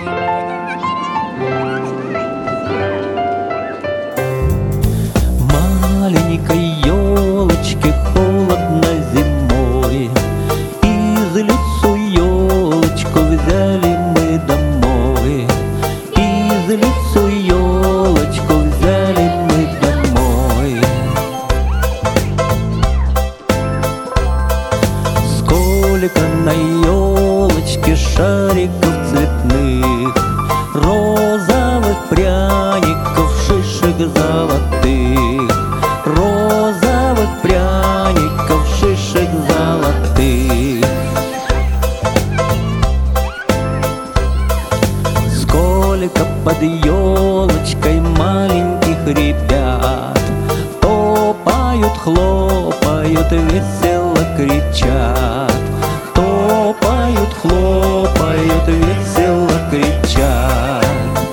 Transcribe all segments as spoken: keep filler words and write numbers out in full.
Маленькой елочке холодно зимой, из лесу елочку взяли мы домой, из лесу елочку взяли мы домой. Сколько на елочке шариков цветных, розовых пряников, шишек золотых, розовых пряников, шишек золотых. Сколько под елочкой маленьких ребят, топают, хлопают, весело кричат, топают, хлопают, весело кричат.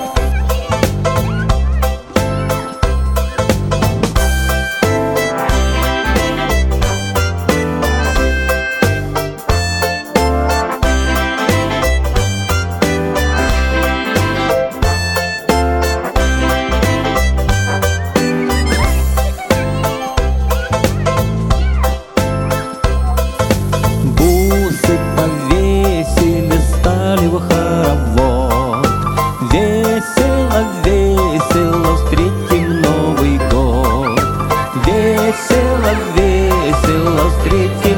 Повесили, стали в хоровод, весело, весело встретим Новый год, весело, весело встретим